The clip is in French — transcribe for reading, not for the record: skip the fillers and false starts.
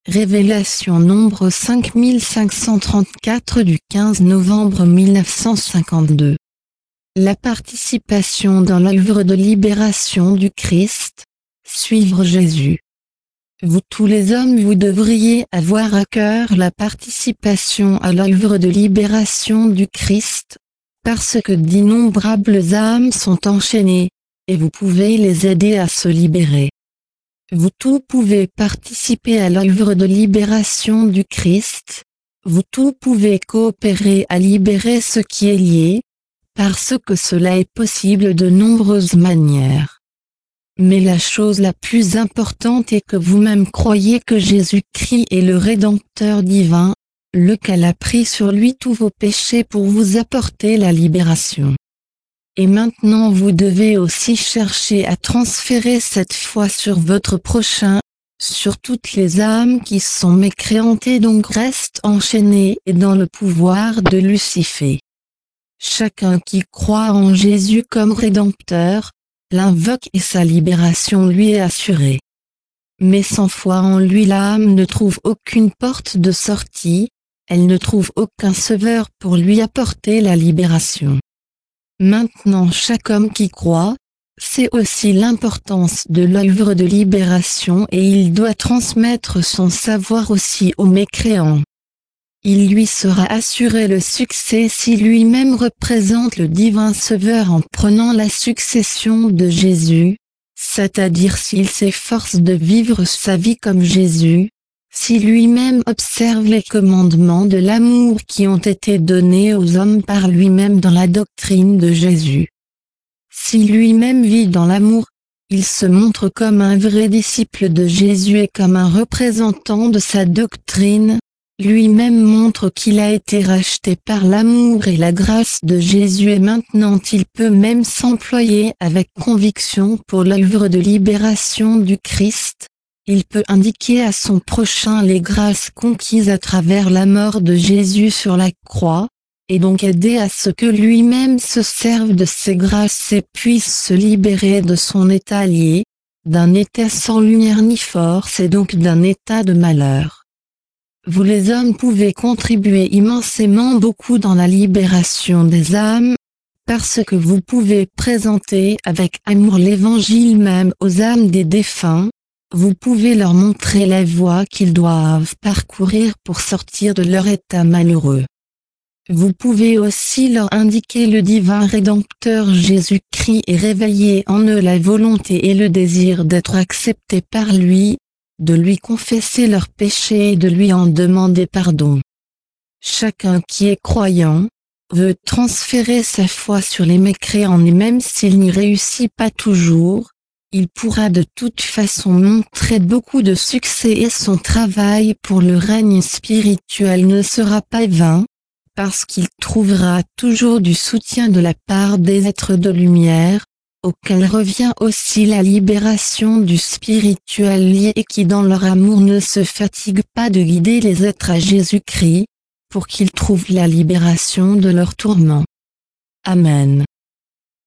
Révélation nombre 5534 du 15 novembre 1952. La participation dans l'œuvre de libération du Christ. Suivre Jésus. Vous tous les hommes, vous devriez avoir à cœur la participation à l'œuvre de libération du Christ, parce que d'innombrables âmes sont enchaînées, et vous pouvez les aider à se libérer. Vous tous pouvez participer à l'œuvre de libération du Christ, vous tous pouvez coopérer à libérer ce qui est lié, parce que cela est possible de nombreuses manières. Mais la chose la plus importante est que vous-même croyez que Jésus-Christ est le Rédempteur divin, lequel a pris sur lui tous vos péchés pour vous apporter la libération. Et maintenant vous devez aussi chercher à transférer cette foi sur votre prochain, sur toutes les âmes qui sont mécréantes et donc restent enchaînées dans le pouvoir de Lucifer. Chacun qui croit en Jésus comme Rédempteur, l'invoque et sa libération lui est assurée. Mais sans foi en lui l'âme ne trouve aucune porte de sortie, elle ne trouve aucun sauveur pour lui apporter la libération. Maintenant chaque homme qui croit, sait aussi l'importance de l'œuvre de libération et il doit transmettre son savoir aussi aux mécréants. Il lui sera assuré le succès si lui-même représente le divin sauveur en prenant la succession de Jésus, c'est-à-dire s'il s'efforce de vivre sa vie comme Jésus, si lui-même observe les commandements de l'amour qui ont été donnés aux hommes par lui-même dans la doctrine de Jésus. Si lui-même vit dans l'amour, il se montre comme un vrai disciple de Jésus et comme un représentant de sa doctrine, lui-même montre qu'il a été racheté par l'amour et la grâce de Jésus et maintenant il peut même s'employer avec conviction pour l'œuvre de libération du Christ. Il peut indiquer à son prochain les grâces conquises à travers la mort de Jésus sur la croix, et donc aider à ce que lui-même se serve de ces grâces et puisse se libérer de son état lié, d'un état sans lumière ni force et donc d'un état de malheur. Vous les hommes pouvez contribuer immensément beaucoup dans la libération des âmes, parce que vous pouvez présenter avec amour l'évangile même aux âmes des défunts. Vous pouvez leur montrer la voie qu'ils doivent parcourir pour sortir de leur état malheureux. Vous pouvez aussi leur indiquer le divin Rédempteur Jésus-Christ et réveiller en eux la volonté et le désir d'être acceptés par lui, de lui confesser leurs péchés et de lui en demander pardon. Chacun qui est croyant, veut transférer sa foi sur les mécréants et même s'il n'y réussit pas toujours, il pourra de toute façon montrer beaucoup de succès et son travail pour le règne spirituel ne sera pas vain, parce qu'il trouvera toujours du soutien de la part des êtres de lumière, auquel revient aussi la libération du spirituel lié et qui dans leur amour ne se fatiguent pas de guider les êtres à Jésus-Christ, pour qu'ils trouvent la libération de leurs tourments. Amen.